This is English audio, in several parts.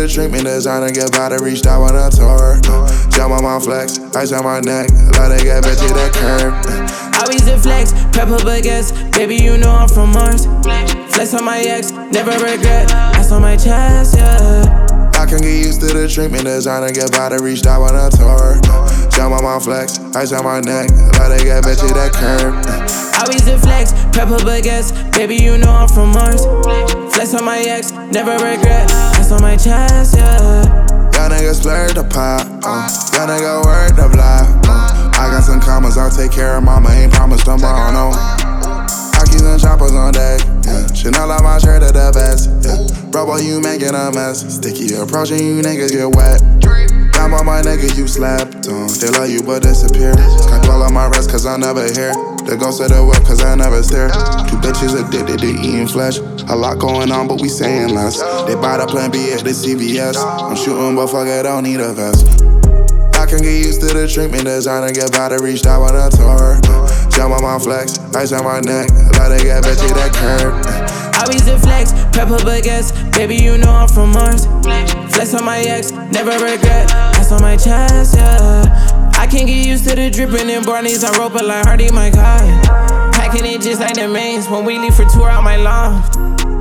the treatment, designer get by to reach out on a tour. Jump on my flex, ice on my neck, let it get bitchy that curve. Always a flex, pepper baguettes, baby you know I'm from Mars. Flex on my ex, never regret, ice on my chest, yeah. I can get used to the treatment, designer get by to reach out on a tour. Jump on my flex, ice on my neck, let it get bitchy that curve. Always a flex, pepper baguettes, baby you know I'm from Mars. Flex on my ex, never regret, ice on my chest, yeah. Y'all niggas blurred the pop, y'all nigga word the block. I got some commas, I'll take care of mama, ain't promised tomorrow, no. Keys and choppers on deck, yeah. Chanel on my shirt at the best, yeah. Bro, boy, you making a mess. Sticky approaching, you niggas get wet. I'm on my nigga, you slept on. They love you, but disappear. Can't dwell on my rest, cause I'm never here. The ghost of the whip, cause I never stare. Two bitches addicted to eating flesh. A lot going on, but we saying less. They buy the plan B at the CVS. I'm shooting, but fuck it, I don't need a vest. I can get used to the treatment, designer get by to reach out on a tour. Jump on my flex, ice on my neck, let it get bitchy that curve. Always a flex, pepper baguettes, baby you know I'm from Mars. Flex on my ex, never regret, ice on my chest, yeah. I can't get used to the dripping in Barney's, I rope it like Hardy, my God. Packing it just like the mains when we leave for tour out my loft.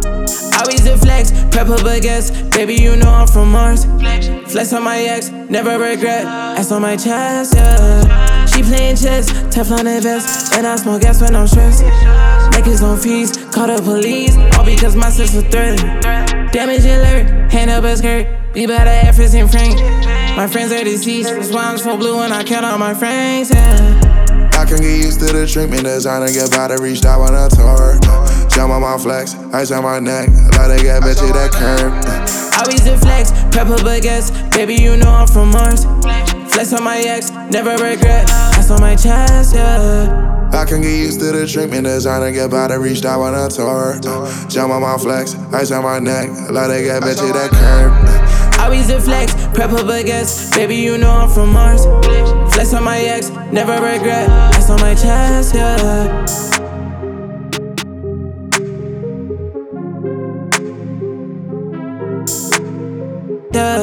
Always a flex, pepper baguettes, baby you know I'm from Mars. Flex on my ex, never regret, ice on my chest, yeah. She playing chess, Teflon and vest, and I smoke gas when I'm stressed. Niggas on fees, call the police, all because my sister threatened. Damage alert, hand up a skirt, be better efforts in Frank. My friends are deceased, that's why I'm so blue when I count on my friends, yeah. I can get used to the treatment, designer get by to reach out on a tour. Jump on my flex, ice on my neck, let it get bitchy that curve. Always a flex, pepper baguettes, baby you know I'm from Mars. Flex on my ex, never regret, ice on my chest, yeah. I can get used to the treatment, designer get by to reach out on a tour. Jump on my flex, ice on my neck, let it get bitchy that curve. Always a flex, pepper baguettes, baby you know I'm from Mars. Flex on my ex, never regret, ice on my chest, yeah. Yeah.